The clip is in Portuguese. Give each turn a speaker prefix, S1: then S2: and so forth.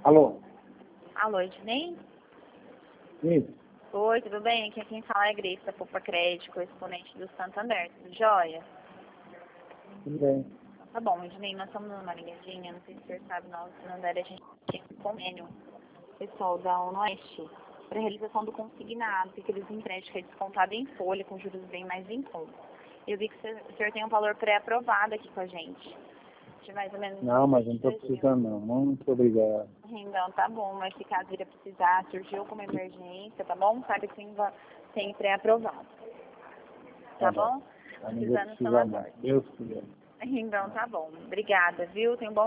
S1: Alô?
S2: Alô, Ednei?
S1: Isso.
S2: Oi, tudo bem? Aqui quem fala é a Grace, da Poupa Crédito, correspondente do Santander. Tudo jóia?
S1: Tudo bem.
S2: Tá bom, Ednei, nós estamos numa ligadinha, não sei se o senhor sabe, nós, no Santander, a gente tem um convênio, pessoal da Oeste, para realização do consignado, que aqueles empréstimos que é descontado em folha, com juros bem mais em conta. Eu vi que o senhor tem um valor pré-aprovado aqui com a gente. De mais ou menos...
S1: Não, mas não estou precisando não. Muito obrigado.
S2: Então, tá bom, mas se caso vir a precisar, surgiu alguma emergência, tá bom? Sabe que tem pré-aprovado. Tá bom?
S1: Não vou
S2: Precisando,
S1: precisar
S2: são
S1: mais.
S2: as
S1: Deus quiser.
S2: Então, tá bom. Obrigada, viu? Tenha um bom